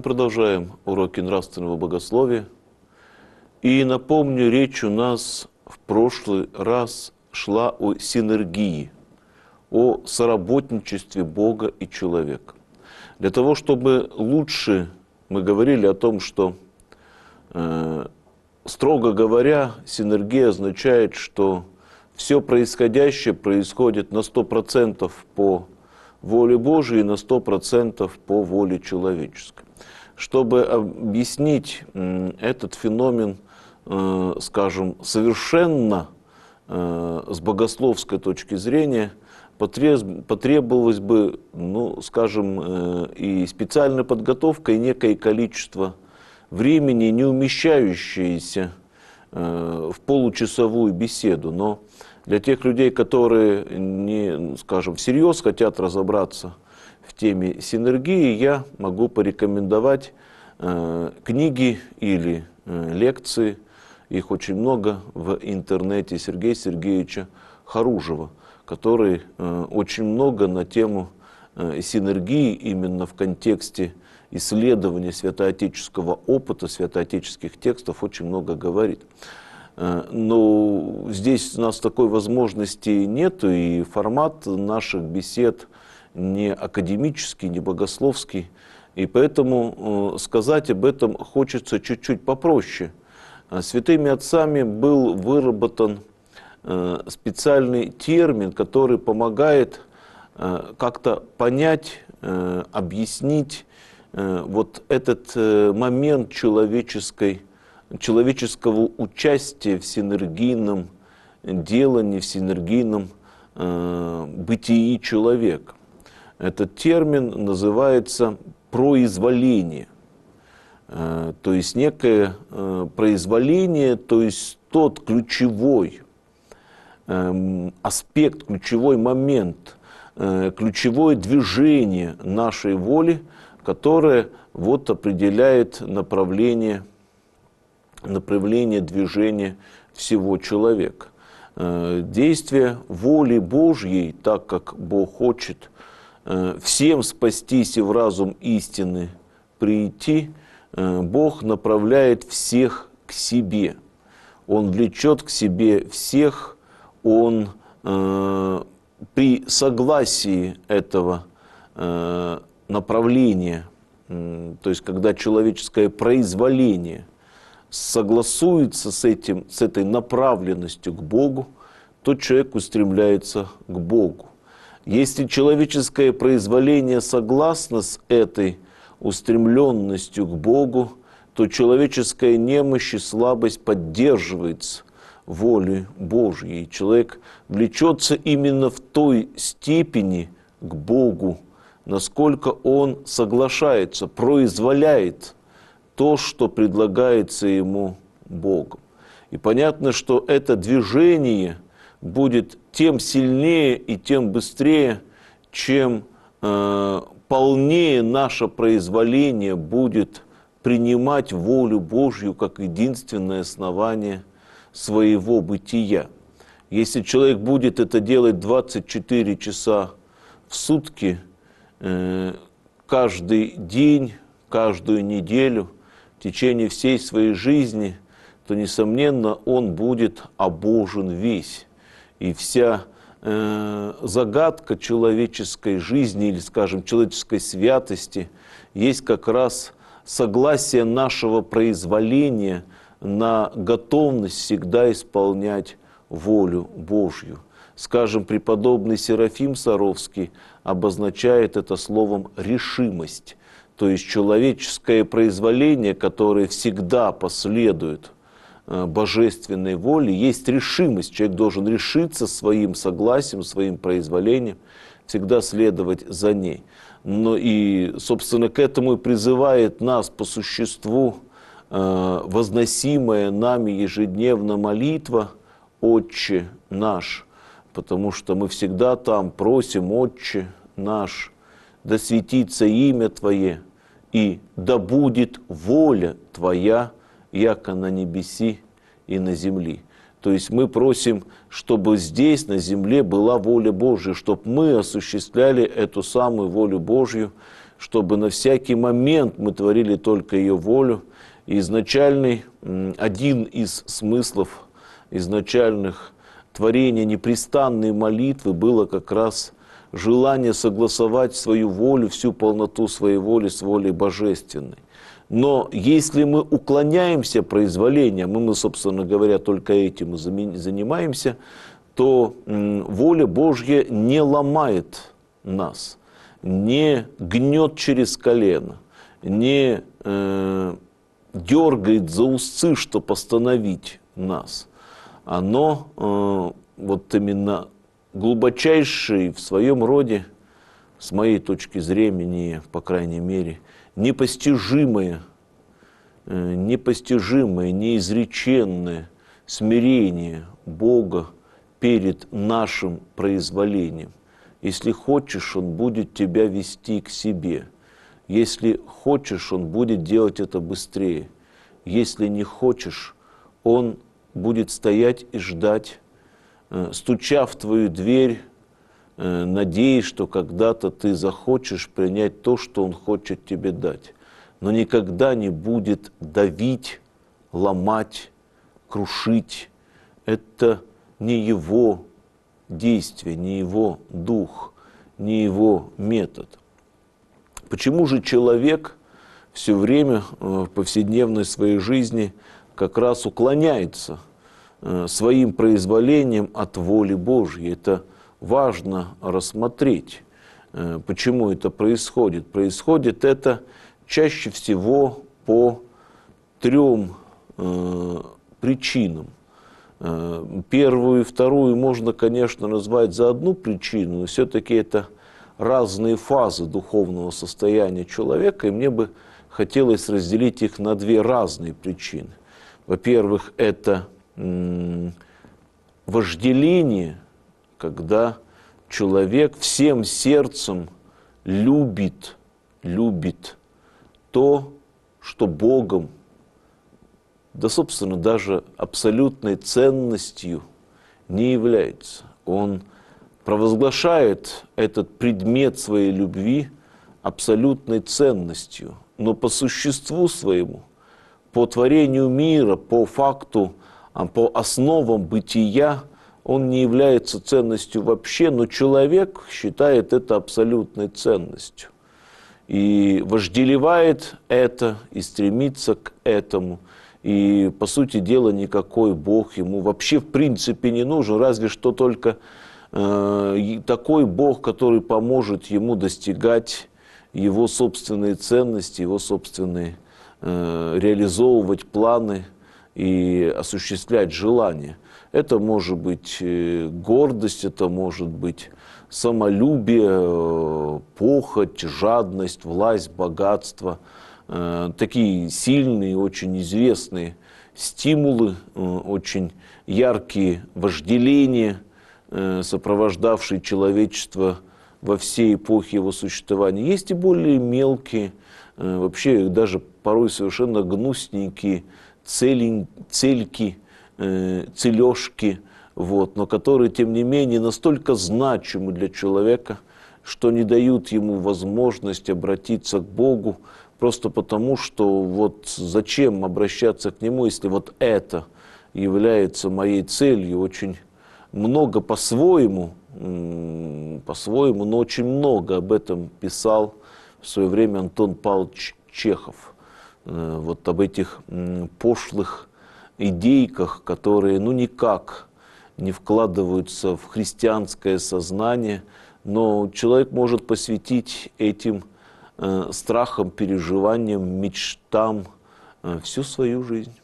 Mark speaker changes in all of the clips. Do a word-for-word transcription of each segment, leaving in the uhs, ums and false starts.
Speaker 1: продолжаем уроки нравственного богословия. И напомню, речь у нас в прошлый раз шла о синергии, о соработничестве Бога и человека. Для того, чтобы лучше, мы говорили о том, что, э, строго говоря, синергия означает, что все происходящее происходит на сто процентов по воле Божией и на сто процентов по воле человеческой. Чтобы объяснить этот феномен, скажем, совершенно с богословской точки зрения, потребовалось бы, ну, скажем, и специальная подготовка, и некое количество времени, не умещающееся в получасовую беседу. Но для тех людей, которые, не, скажем, всерьез хотят разобраться в теме синергии, я могу порекомендовать э, книги или э, лекции, их очень много в интернете, Сергея Сергеевича Харужева, который э, очень много на тему э, синергии именно в контексте исследования святоотеческого опыта, святоотеческих текстов очень много говорит. Но здесь у нас такой возможности нет, и формат наших бесед не академический, не богословский, и поэтому сказать об этом хочется чуть-чуть попроще. Святыми отцами был выработан специальный термин, который помогает как-то понять, объяснить вот этот момент человеческой человеческого участия в синергийном делании, в синергийном э, бытии человека. Этот термин называется произволение. Э, то есть некое э, произволение, то есть тот ключевой э, аспект, ключевой момент, э, ключевое движение нашей воли, которое вот определяет направление направление движения всего человека. Действие воли Божьей, так как Бог хочет всем спастись и в разум истины прийти, Бог направляет всех к себе. Он влечет к себе всех, Он при согласии этого направления, то есть когда человеческое произволение согласуется с этим, с этой направленностью к Богу, то человек устремляется к Богу. Если человеческое произволение согласно с этой устремленностью к Богу, то человеческая немощь и слабость поддерживается волей Божьей. Человек влечется именно в той степени к Богу, насколько он соглашается, произволяет то, что предлагается ему Богом. И понятно, что это движение будет тем сильнее и тем быстрее, чем э, полнее наше произволение будет принимать волю Божью как единственное основание своего бытия. Если человек будет это делать двадцать четыре часа в сутки, э, каждый день, каждую неделю, в течение всей своей жизни, то, несомненно, он будет обожен весь. И вся э, загадка человеческой жизни, или, скажем, человеческой святости, есть как раз согласие нашего произволения на готовность всегда исполнять волю Божью. Скажем, преподобный Серафим Саровский обозначает это словом «решимость». То есть человеческое произволение, которое всегда последует божественной воле, есть решимость. Человек должен решиться своим согласием, своим произволением, всегда следовать за ней. Но и, собственно, к этому и призывает нас по существу возносимая нами ежедневно молитва «Отче наш», потому что мы всегда там просим «Отче наш», да светится имя Твое, и да будет воля Твоя, яко на небеси и на земли. То есть мы просим, чтобы здесь, на земле, была воля Божья, чтобы мы осуществляли эту самую волю Божью, чтобы на всякий момент мы творили только ее волю. И изначальный, один из смыслов изначальных творения непрестанной молитвы было как раз желание согласовать свою волю, всю полноту своей воли с волей божественной. Но если мы уклоняемся произволением, и мы, собственно говоря, только этим и занимаемся, то воля Божья не ломает нас, не гнет через колено, не э, дергает за усы, чтобы остановить нас. Оно э, вот именно глубочайшее в своем роде, с моей точки зрения, по крайней мере, непостижимое, э, непостижимое, неизреченное смирение Бога перед нашим произволением. Если хочешь, Он будет тебя вести к себе. Если хочешь, Он будет делать это быстрее. Если не хочешь, Он будет стоять и ждать, стуча в твою дверь, надеясь, что когда-то ты захочешь принять то, что Он хочет тебе дать. Но никогда не будет давить, ломать, крушить. Это не Его действие, не Его дух, не Его метод. Почему же человек все время в повседневной своей жизни как раз уклоняется своим произволением от воли Божьей? Это важно рассмотреть, почему это происходит. Происходит это чаще всего по трем э, причинам. Первую и вторую можно, конечно, назвать за одну причину, но все-таки это разные фазы духовного состояния человека, и мне бы хотелось разделить их на две разные причины. Во-первых, это м- вожделение, когда человек всем сердцем любит, любит то, что Богом, да, собственно, даже абсолютной ценностью не является. Он провозглашает этот предмет своей любви абсолютной ценностью, но по существу своему, по творению мира, по факту, по основам бытия, он не является ценностью вообще, но человек считает это абсолютной ценностью. И вожделевает это, и стремится к этому. И, по сути дела, никакой Бог ему вообще в принципе не нужен, разве что только э, такой Бог, который поможет ему достигать его собственные ценности, его собственные, э, реализовывать планы и осуществлять желания. Это может быть гордость, это может быть самолюбие, похоть, жадность, власть, богатство. Такие сильные, очень известные стимулы, очень яркие вожделения, сопровождавшие человечество во все эпохи его существования. Есть и более мелкие, вообще даже порой совершенно гнусненькие целень, цельки, цележки, вот, но которые, тем не менее, настолько значимы для человека, что не дают ему возможность обратиться к Богу, просто потому, что вот зачем обращаться к Нему, если вот это является моей целью. Очень много по-своему, по-своему, но очень много об этом писал в свое время Антон Павлович Чехов. Вот об этих пошлых идейках, которые ну никак не вкладываются в христианское сознание, но человек может посвятить этим э, страхам, переживаниям, мечтам э, всю свою жизнь.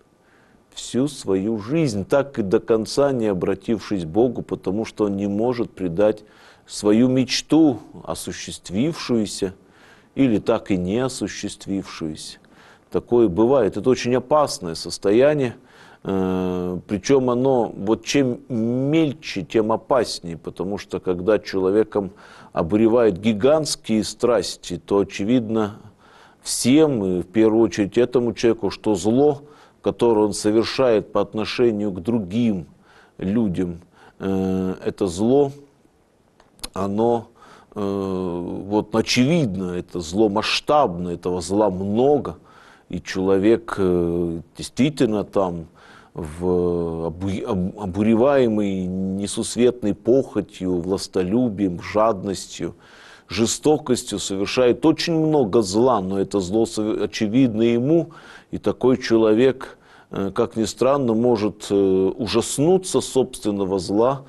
Speaker 1: Всю свою жизнь, так и до конца не обратившись к Богу, потому что он не может предать свою мечту, осуществившуюся или так и не осуществившуюся. Такое бывает. Это очень опасное состояние, э, причем оно, вот чем мельче, тем опаснее, потому что когда человеком обуревают гигантские страсти, то очевидно всем, и в первую очередь этому человеку, что зло, которое он совершает по отношению к другим людям, э, это зло, оно вот очевидно, это зло масштабно, этого зла много, и человек действительно там в обуреваемый несусветной похотью, властолюбием, жадностью, жестокостью совершает очень много зла, но это зло очевидно ему, и такой человек, как ни странно, может ужаснуться собственного зла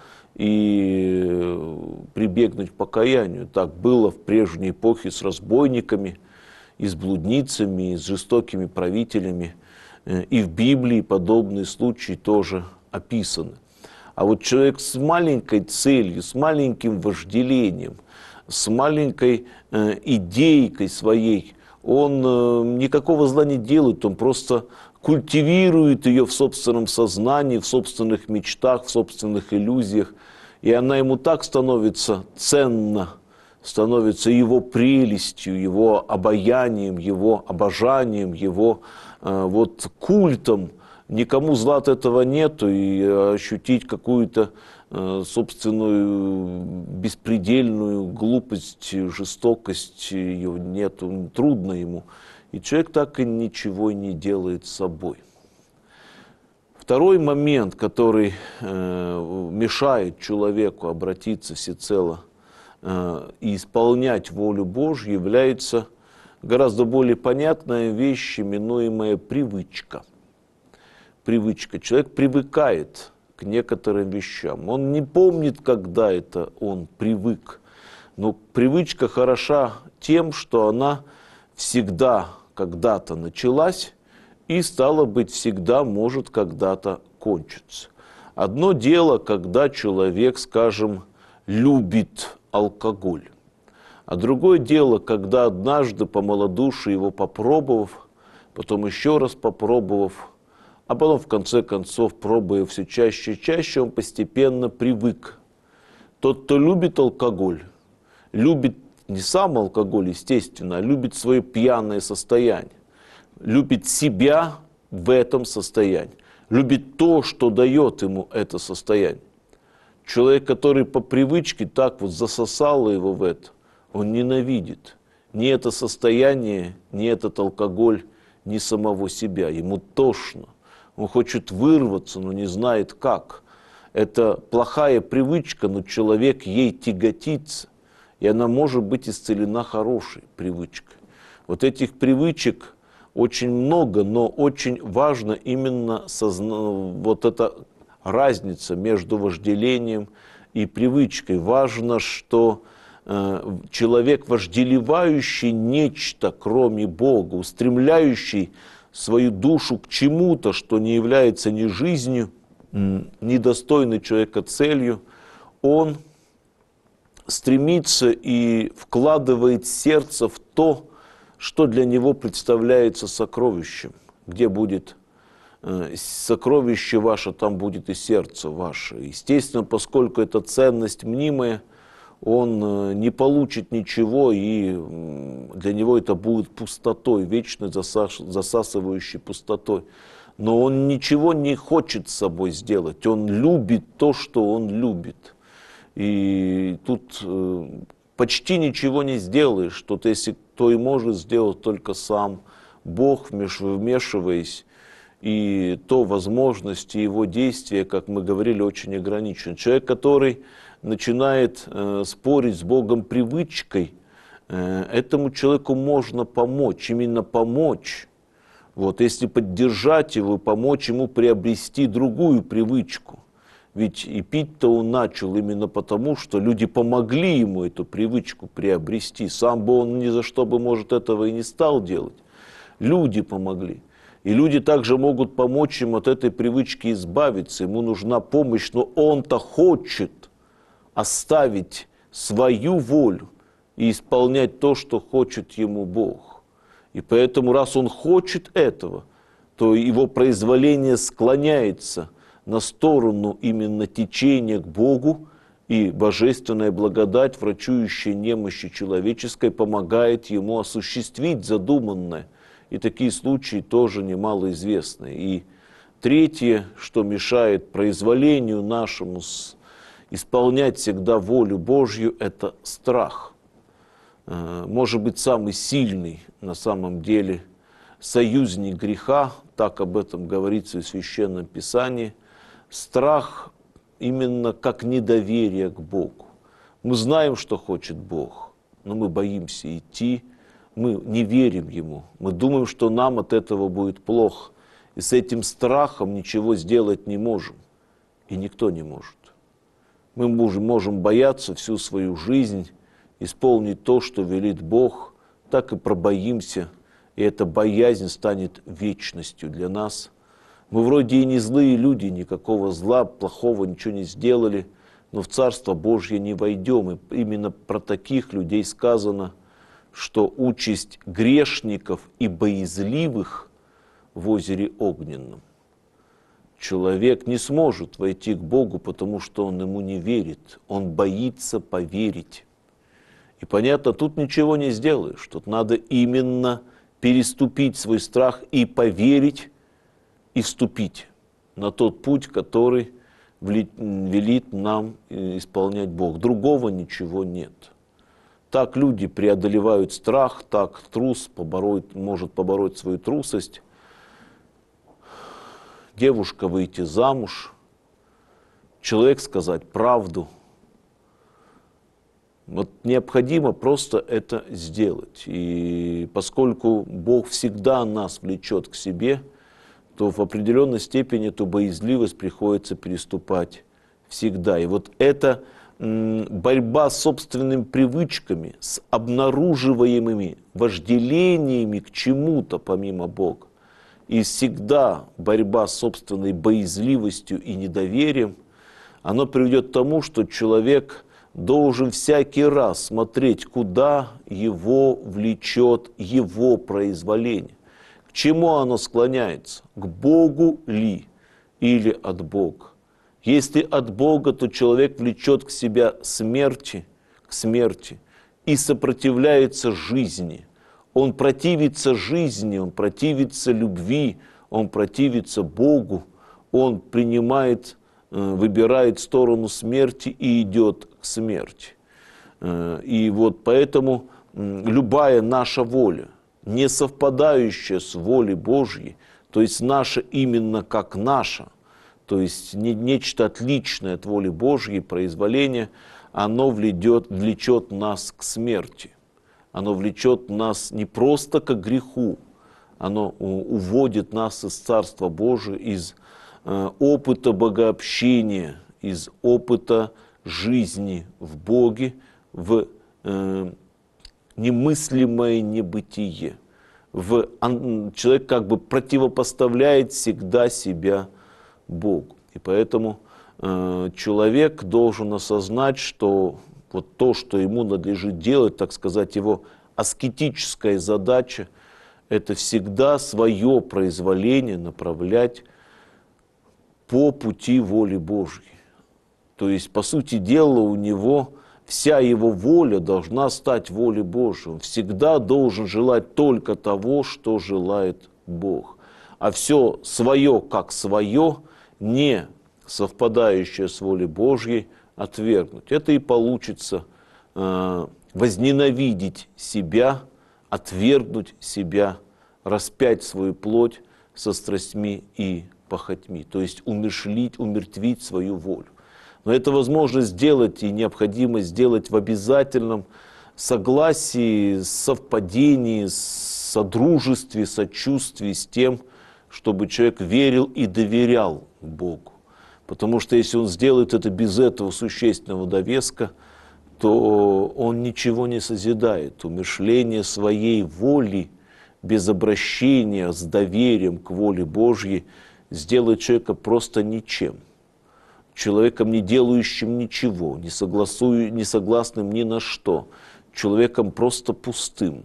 Speaker 1: и прибегнуть к покаянию. Так было в прежней эпохе с разбойниками, и с блудницами, и с жестокими правителями. И в Библии подобные случаи тоже описаны. А вот человек с маленькой целью, с маленьким вожделением, с маленькой э, идейкой своей, он э, никакого зла не делает, он просто культивирует ее в собственном сознании, в собственных мечтах, в собственных иллюзиях. И она ему так становится ценна, становится его прелестью, его обаянием, его обожанием, его э, вот культом. Никому зла от этого нету, и ощутить какую-то э, собственную беспредельную глупость, жестокость ее нету, трудно ему. И человек так и ничего не делает с собой. Второй момент, который э, мешает человеку обратиться всецело э, и исполнять волю Божью, является гораздо более понятная вещь, именуемая привычка. Привычка. Человек привыкает к некоторым вещам. Он не помнит, когда это он привык. Но привычка хороша тем, что она всегда когда-то началась и, стало быть, всегда может когда-то кончиться. Одно дело, когда человек, скажем, любит алкоголь. А другое дело, когда однажды по малодушию его попробовав, потом еще раз попробовав, а потом в конце концов, пробуя все чаще и чаще, он постепенно привык. Тот, кто любит алкоголь, любит не сам алкоголь, естественно, а любит свое пьяное состояние, любит себя в этом состоянии, любит то, что дает ему это состояние. Человек, который по привычке так вот засосало его в это, он ненавидит ни это состояние, ни этот алкоголь, ни самого себя. Ему тошно. Он хочет вырваться, но не знает как. Это плохая привычка, но человек ей тяготится. И она может быть исцелена хорошей привычкой. Вот этих привычек очень много, но очень важно именно созна... вот эта разница между вожделением и привычкой. Важно, что э, человек, вожделевающий нечто, кроме Бога, устремляющий свою душу к чему-то, что не является ни жизнью, ни достойной человека целью, он стремится и вкладывает сердце в то, что для него представляется сокровищем. Где будет э, сокровище ваше, там будет и сердце ваше. Естественно, поскольку это ценность мнимая, он э, не получит ничего, и э, для него это будет пустотой, вечной засас, засасывающей пустотой. Но он ничего не хочет с собой сделать, он любит то, что он любит. И тут э, почти ничего не сделаешь, что ты, если то и может сделать только сам Бог, вмешиваясь, и то возможности его действия, как мы говорили, очень ограничены. Человек, который начинает э, спорить с Богом привычкой, э, этому человеку можно помочь, именно помочь. Вот, если поддержать его, помочь ему приобрести другую привычку. Ведь и пить-то он начал именно потому, что люди помогли ему эту привычку приобрести. Сам бы он ни за что бы, может, этого и не стал делать. Люди помогли. И люди также могут помочь ему от этой привычки избавиться. Ему нужна помощь, но он-то хочет оставить свою волю и исполнять то, что хочет ему Бог. И поэтому, раз он хочет этого, то его произволение склоняется на сторону именно течения к Богу, и божественная благодать, врачующая немощи человеческой, помогает ему осуществить задуманное. И такие случаи тоже немало известны. И третье, что мешает произволению нашему исполнять всегда волю Божью, это страх. может быть, самый сильный на самом деле союзник греха, так об этом говорится в Священном Писании. Страх именно как недоверие к Богу. Мы знаем, что хочет Бог, но мы боимся идти, мы не верим Ему, мы думаем, что нам от этого будет плохо, и с этим страхом ничего сделать не можем, и никто не может. Мы можем бояться всю свою жизнь, исполнить то, что велит Бог, так и пробоимся, и эта боязнь станет вечностью для нас. Мы вроде и не злые люди, никакого зла, плохого ничего не сделали, но в Царство Божье не войдем. И именно про таких людей сказано, что участь грешников и боязливых в озере огненном. Человек не сможет войти к Богу, потому что он ему не верит, он боится поверить. И понятно, тут ничего не сделаешь, тут надо именно переступить свой страх и поверить, и вступить на тот путь, который велит нам исполнять Бог. Другого ничего нет. Так люди преодолевают страх, так трус побороть, может побороть свою трусость. Девушка выйти замуж, человек сказать правду. Вот необходимо просто это сделать. И поскольку Бог всегда нас влечет к себе, то в определенной степени эту боязливость приходится переступать всегда. И вот эта борьба с собственными привычками, с обнаруживаемыми вожделениями к чему-то помимо Бога, и всегда борьба с собственной боязливостью и недоверием, оно приведет к тому, что человек должен всякий раз смотреть, куда его влечет его произволение. К чему оно склоняется? К Богу ли или от Бога? Если от Бога, то человек влечет к себе смерти, к смерти и сопротивляется жизни. Он противится жизни, он противится любви, он противится Богу, он принимает, выбирает сторону смерти и идет к смерти. И вот поэтому любая наша воля, не совпадающая с волей Божьей, то есть наша именно как наша, то есть не, нечто отличное от воли Божьей, произволение, оно влечет, влечет нас к смерти. Оно влечет нас не просто к греху, оно уводит нас из Царства Божия, из э, опыта богообщения, из опыта жизни в Боге, в э, немыслимое небытие. В, он, человек как бы противопоставляет всегда себя Богу. И поэтому э, человек должен осознать, что вот то, что ему надлежит делать, так сказать, его аскетическая задача, это всегда свое произволение направлять по пути воли Божьей. То есть, по сути дела, у него вся его воля должна стать волей Божьей. Он всегда должен желать только того, что желает Бог. А все свое как свое, не совпадающее с волей Божьей, отвергнуть. Это и получится э, возненавидеть себя, отвергнуть себя, распять свою плоть со страстьми и похотьми, то есть умершлить, умертвить свою волю. Но это возможно сделать и необходимо сделать в обязательном согласии, совпадении, содружестве, сочувствии с тем, чтобы человек верил и доверял Богу. Потому что если он сделает это без этого существенного довеска, то он ничего не созидает. Умершление своей воли без обращения с доверием к воле Божьей сделает человека просто ничем. Человеком, не делающим ничего, не, согласую, не согласным ни на что. Человеком просто пустым.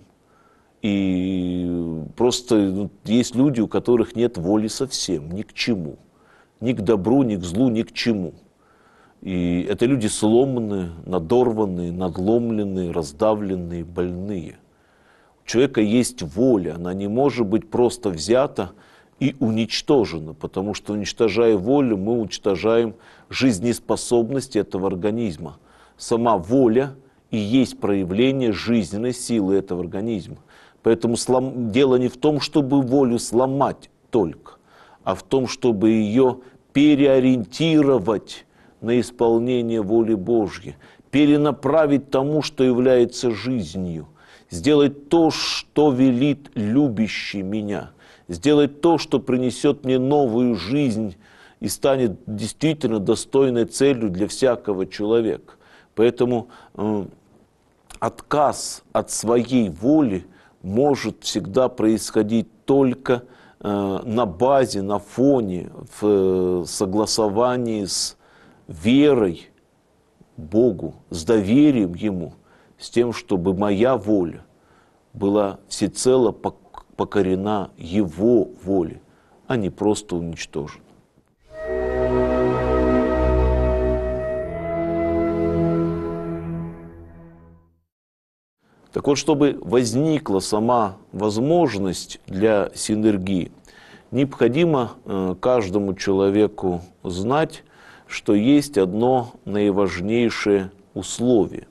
Speaker 1: И просто ну, есть люди, у которых нет воли совсем, ни к чему. Ни к добру, ни к злу, ни к чему. И это люди сломанные, надорванные, надломленные, раздавленные, больные. У человека есть воля, она не может быть просто взята и уничтожена, потому что, уничтожая волю, мы уничтожаем жизнеспособность этого организма. Сама воля и есть проявление жизненной силы этого организма. Поэтому слом... дело не в том, чтобы волю сломать только, а в том, чтобы ее переориентировать на исполнение воли Божьей, перенаправить тому, что является жизнью, сделать то, что велит любящий меня, сделать то, что принесет мне новую жизнь и станет действительно достойной целью для всякого человека. Поэтому э, отказ от своей воли может всегда происходить только э, на базе, на фоне, в э, согласовании с верой Богу, с доверием Ему, с тем, чтобы моя воля была всецело покорена Его воле, а не просто уничтожена. Так вот, чтобы возникла сама возможность для синергии, необходимо э, каждому человеку знать, что есть одно наиважнейшее условие.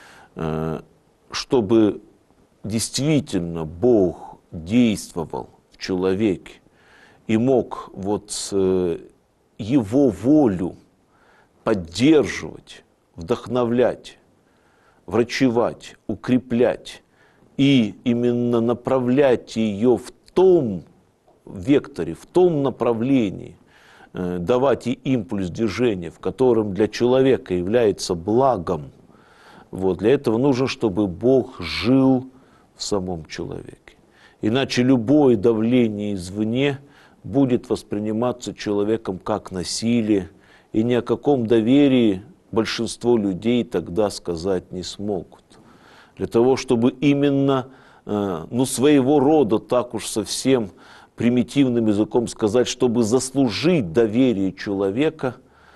Speaker 1: Э, чтобы действительно Бог действовал в человеке и мог вот э, его волю поддерживать, вдохновлять, врачевать, укреплять и именно направлять ее в том векторе, в том направлении, э, давать ей импульс движения, в котором для человека является благом. Вот, для этого нужно, чтобы Бог жил в самом человеке. Иначе любое давление извне будет восприниматься человеком как насилие, и ни о каком доверии большинство людей тогда сказать не смогут. Для того, чтобы именно, ну, своего рода, так уж совсем примитивным языком сказать, чтобы заслужить доверие человека,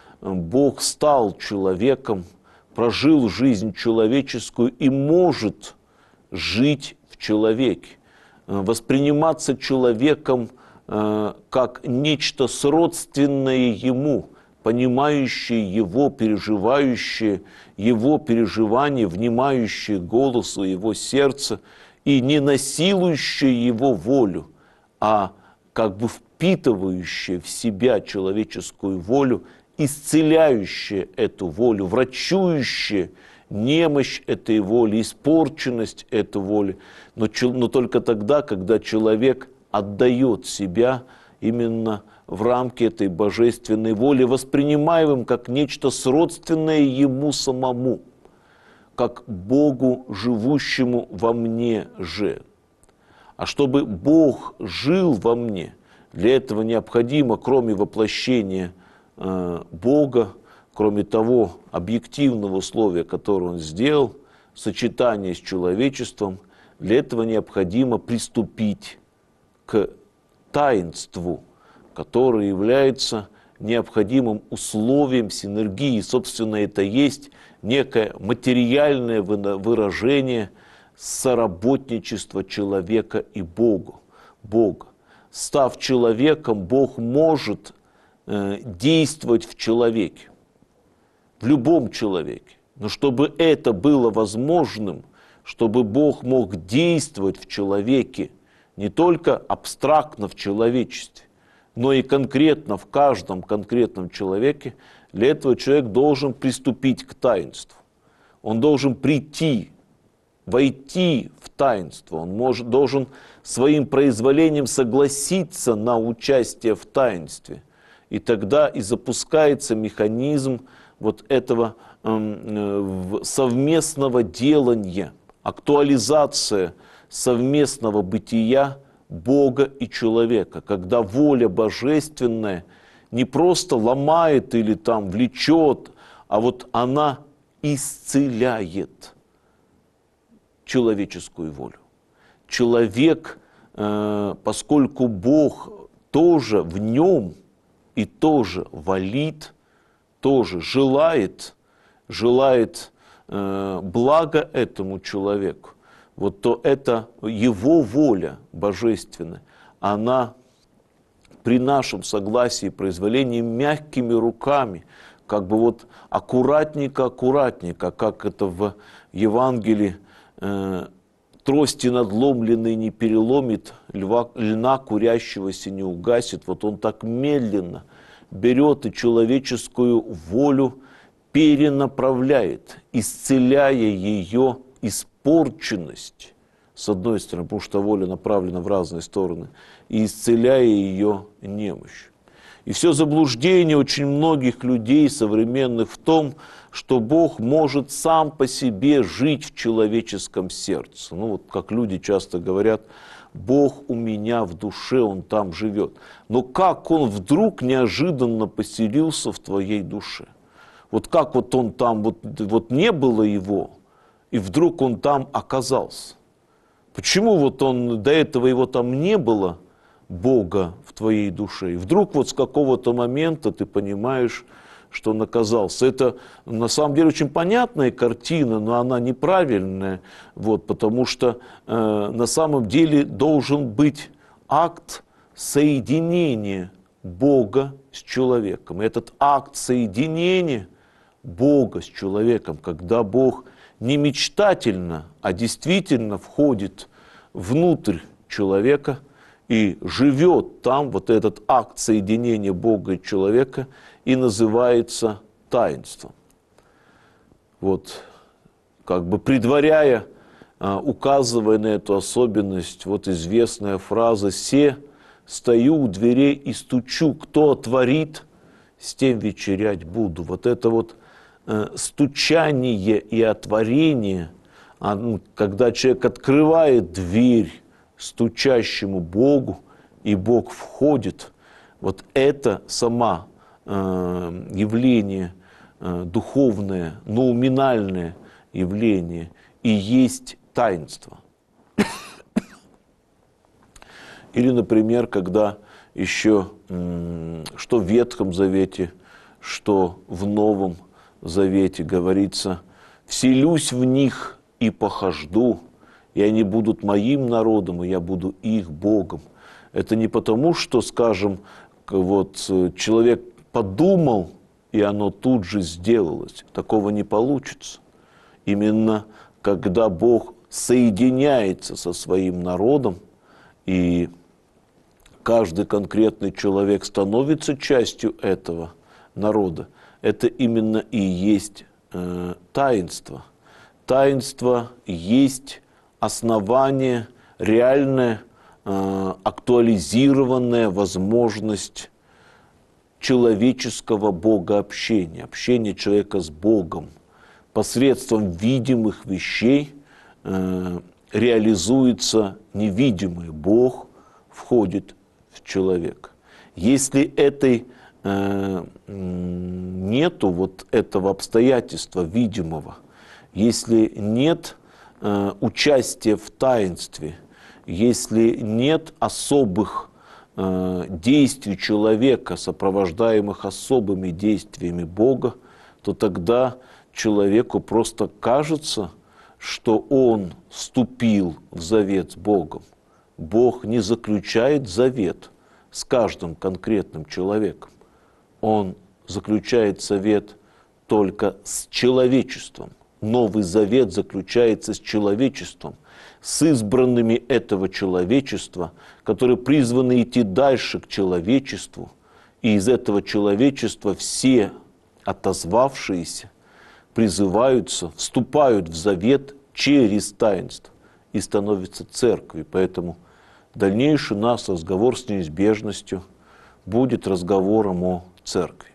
Speaker 1: Бог стал человеком, прожил жизнь человеческую и может жить в человеке, восприниматься человеком как нечто сродственное ему, понимающие его, переживающие его переживания, внимающие голосу его сердца и не насилующие его волю, а как бы впитывающие в себя человеческую волю, исцеляющие эту волю, врачующие немощь этой воли, испорченность этой воли, но, но только тогда, когда человек отдает себя именно в рамки этой божественной воли, воспринимаемым как нечто сродственное ему самому, как Богу, живущему во мне же. А чтобы Бог жил во мне, для этого необходимо, кроме воплощения э, Бога, кроме того объективного условия, которое Он сделал, сочетание с человечеством, для этого необходимо приступить к таинству, которое является необходимым условием синергии. Собственно, это есть некое материальное выражение соработничества человека и Бога. Бога. Став человеком, Бог может э, действовать в человеке, в любом человеке. Но чтобы это было возможным, чтобы Бог мог действовать в человеке, не только абстрактно в человечестве, но и конкретно в каждом конкретном человеке, для этого человек должен приступить к таинству. Он должен прийти, войти в таинство. Он может, должен своим произволением согласиться на участие в таинстве. И тогда и запускается механизм вот этого э, совместного делания, актуализация совместного бытия Бога и человека, когда воля божественная не просто ломает или там влечет, а вот она исцеляет человеческую волю. Человек, э, поскольку Бог тоже в нем и тоже валит, тоже желает, желает э, блага этому человеку, вот то это его воля божественная, она при нашем согласии и произволении мягкими руками, как бы вот аккуратненько, аккуратненько, как это в Евангелии, э, трости надломленные не переломит, льва, льна курящегося не угасит. Вот он так медленно берет и человеческую волю перенаправляет, исцеляя ее испорченность, с одной стороны, потому что воля направлена в разные стороны, и исцеляя ее немощь. И все заблуждение очень многих людей современных в том, что Бог может сам по себе жить в человеческом сердце. Ну вот как люди часто говорят, Бог у меня в душе, Он там живет. Но как Он вдруг неожиданно поселился в твоей душе? Вот как вот Он там, вот, вот не было Его, и вдруг Он там оказался? Почему вот Он, до этого Его там не было, Бога в твоей душе? И вдруг вот с какого-то момента ты понимаешь, что Он оказался. Это на самом деле очень понятная картина, но она неправильная, вот, потому что э, на самом деле должен быть акт соединения Бога с человеком. И этот акт соединения Бога с человеком, когда Бог не мечтательно, а действительно входит внутрь человека и живет там, вот этот акт соединения Бога и человека и называется таинством. Вот, как бы предваряя, указывая на эту особенность, вот известная фраза «Се стою у дверей и стучу, кто отворит, с тем вечерять буду». Вот это вот стучание и отворение, когда человек открывает дверь стучащему Богу, и Бог входит, вот это сама э, явление э, духовное, ноуминальное явление и есть таинство. Или, например, когда еще, э, что в Ветхом Завете, что в Новом Завете говорится: «Вселюсь в них и похожду, и они будут моим народом, и я буду их Богом». Это не потому, что, скажем, вот человек подумал, и оно тут же сделалось. Такого не получится. Именно когда Бог соединяется со своим народом, и каждый конкретный человек становится частью этого народа, это именно и есть э, таинство. Таинство есть основание, реальная, э, актуализированная возможность человеческого богообщения, общения человека с Богом. Посредством видимых вещей э, реализуется невидимый. Бог входит в человека. Если этой э, нету вот этого обстоятельства видимого, если нет э, участия в таинстве, если нет особых э, действий человека, сопровождаемых особыми действиями Бога, то тогда человеку просто кажется, что он вступил в завет с Богом. Бог не заключает завет с каждым конкретным человеком. Он заключает завет только с человечеством. Новый завет заключается с человечеством, с избранными этого человечества, которые призваны идти дальше к человечеству. И из этого человечества все отозвавшиеся призываются, вступают в завет через таинство и становятся церковью. Поэтому дальнейший наш разговор с неизбежностью будет разговором о церкви.